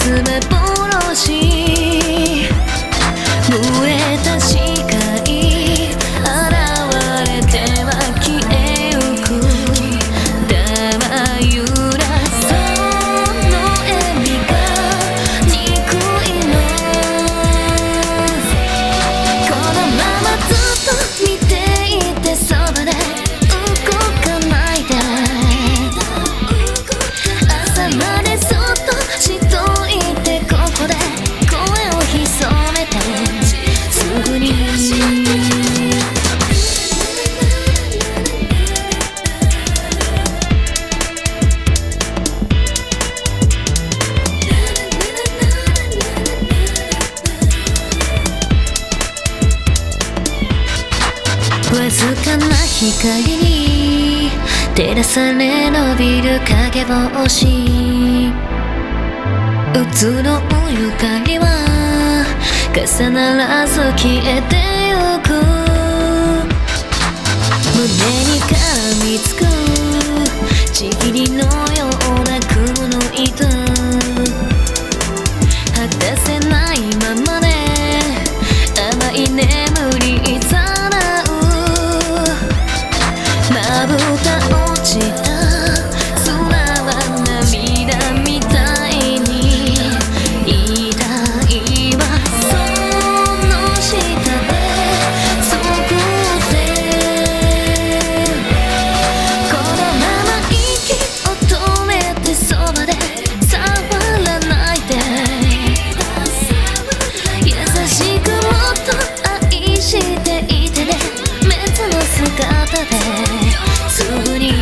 爪殺し濡れた視界現れては消えゆくだまゆらその笑みが憎いのこのままずっと見ていてそばで動かないで朝までそっとしといてここで声を潜めてすぐにわずかな光に照らされ伸びる影星うつろうゆかりは重ならず消えてゆく胸に噛みつくちぎりのような雲の糸果たせないままで甘い眠りいざなうまぶた落ちた空は涙みたいに痛いわその下でそこでこのまま息を止めてそばで触らないで優しくもっと愛していてね別の姿ですぐに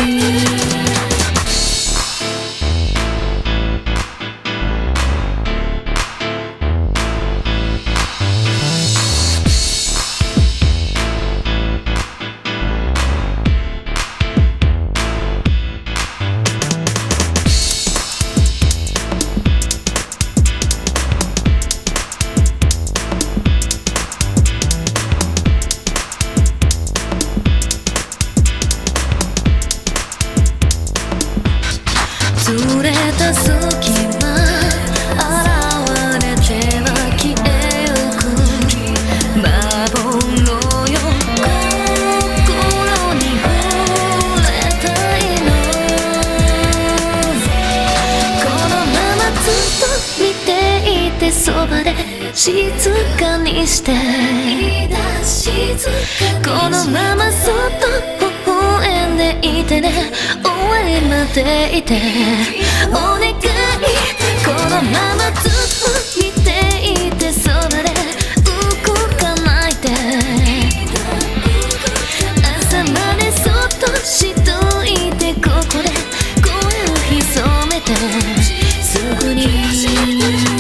ずれた隙間現れては消えゆく魔法のよ心に触れたいのこのままずっと見ていてそばで静かにしてこのままそっと微笑んでいてね終わりまでいてお願いこのままずっと見ていてそばで動かないで朝までそっとしといてここで声を潜めてすぐに